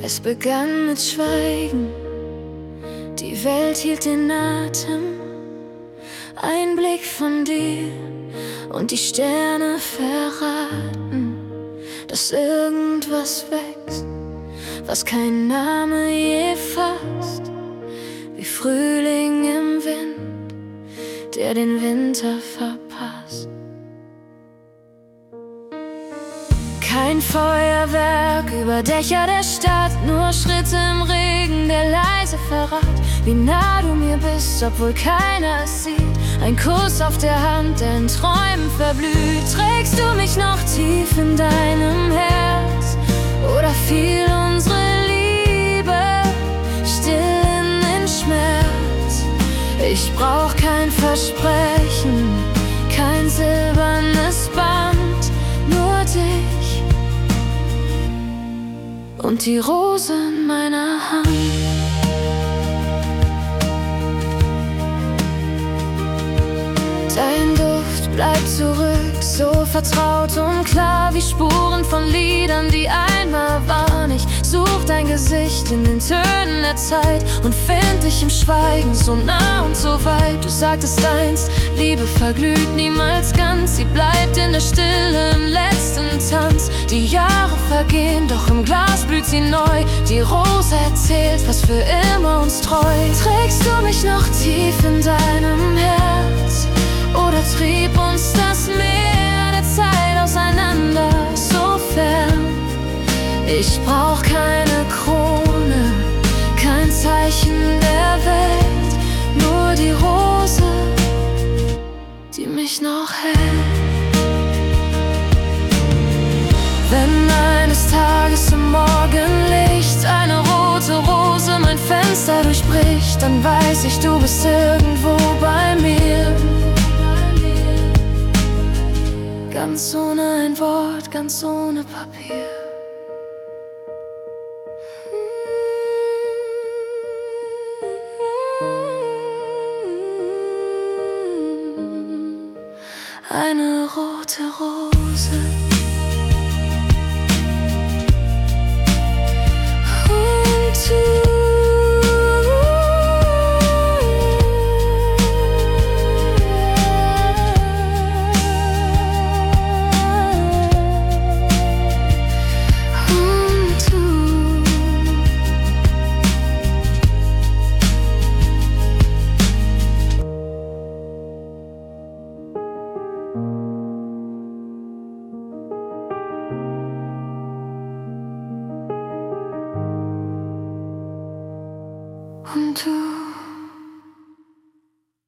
Es begann mit Schweigen, die Welt hielt den Atem. Ein Blick von dir und die Sterne verraten, dass irgendwas wächst, was kein Name je fasst. Wie Frühling im Wind, der den Winter verpasst. Kein Feuerwerk über Dächer der Stadt, nur Schritte im Regen, der leise verrat, wie nah du mir bist, obwohl keiner es sieht. Ein Kuss auf der Hand, der in Träumen verblüht. Trägst du mich noch tief in deinem Herz? Oder fiel unsere Liebe still in den Schmerz? Ich brauch kein Versprechen, kein silbernes Band, nur dich und die Rose in meiner Hand. Dein Duft bleibt zurück, so vertraut und klar wie Spuren von Liedern, die einmal waren. Ich such dein Gesicht in den Tönen der Zeit und find dich im Schweigen, so nah und so weit. Du sagtest einst, Liebe verglüht niemals ganz, sie bleibt in der Stille im letzten Tanz. Die Jahre vergehen, doch im Glas blüht sie neu. Die Rose erzählt, was für immer uns treu. Trägst du mich noch tief in deinem Herz? Oder trieb uns das Meer der Zeit auseinander, so fern? Ich brauch keine Krone, kein Zeichen der Welt, nur die Rose, die mich noch hält. Wenn eines Tages im Morgenlicht eine rote Rose mein Fenster durchbricht, dann weiß ich, du bist irgendwo bei mir. Ganz ohne ein Wort, ganz ohne Papier. Eine rote Rose. Und du. Und du.